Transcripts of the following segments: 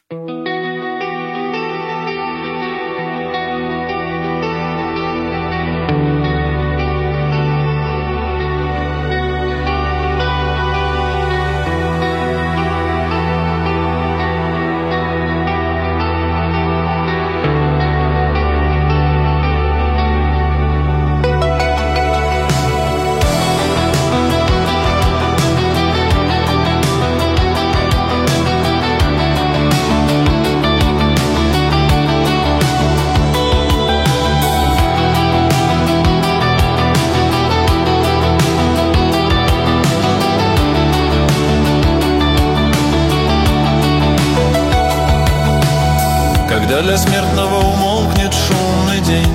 Когда для смертного умолкнет шумный день,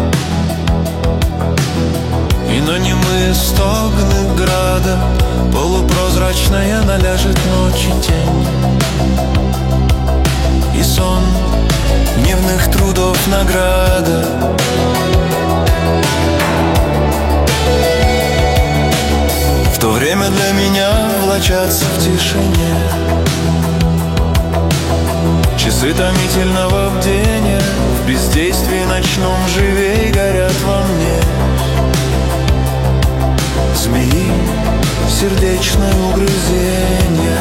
и на немые стогны града полупрозрачная наляжет ночи тень, и сон дневных трудов награда. В то время для меня влачатся в тишине часы томительного бдения, в бездействии ночном живей горят во мне змеи сердечное угрызение.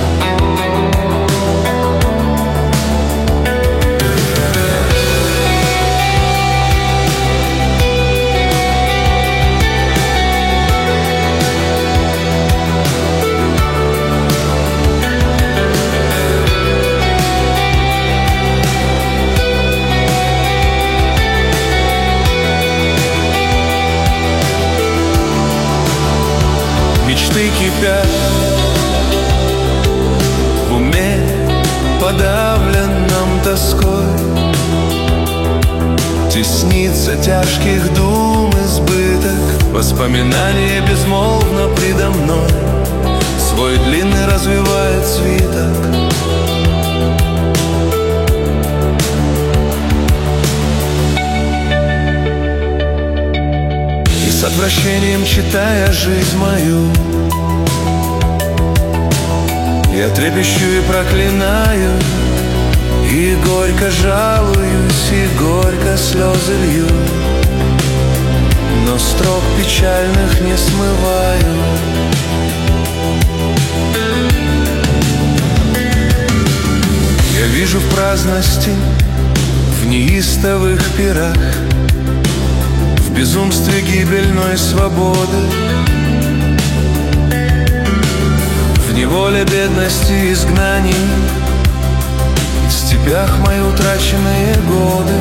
Мечты кипят в уме, подавленном тоской, теснится тяжких дум избыток, воспоминания безмолвно предо мной свой длинный развивает свиток. С отвращением читая жизнь мою, я трепещу и проклинаю, и горько жалуюсь, и горько слезы лью, но строк печальных не смываю. Я вижу в праздности, в неистовых пирах, в безумстве гибельной свободы, в неволе бедности и изгнаний, в степях мои утраченные годы.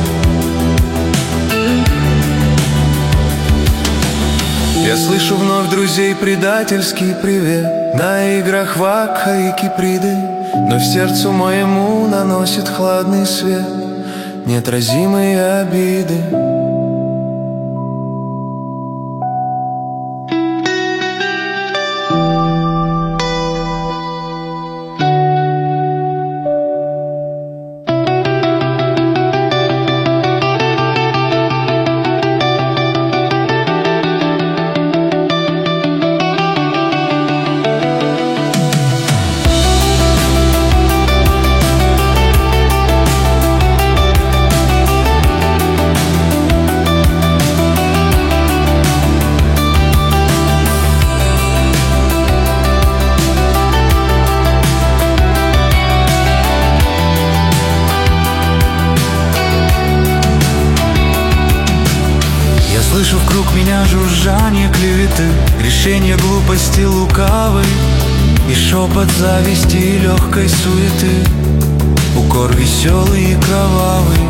Я слышу вновь друзей предательский привет на играх вакха и киприды, но в сердцу моему наносит хладный свет неотразимые обиды. Слышу вокруг меня жужжание клеветы, решение глупости лукавой и шепот зависти и легкой суеты, укор веселый и кровавый,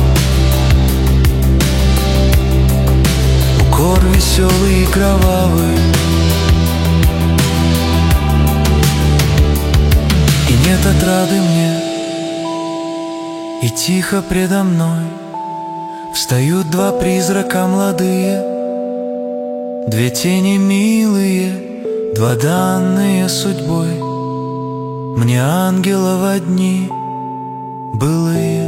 укор веселый и кровавый. И нет отрады мне, и тихо предо мной встают два призрака молодые, две тени милые, два данные судьбой, мне ангелов одни былые.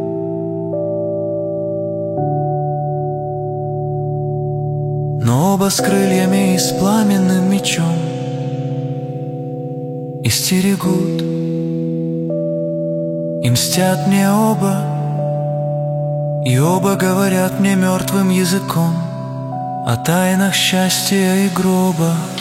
Но оба с крыльями и с пламенным мечом истерегут и мстят мне оба, и оба говорят мне мертвым языком о тайнах счастья и гроба.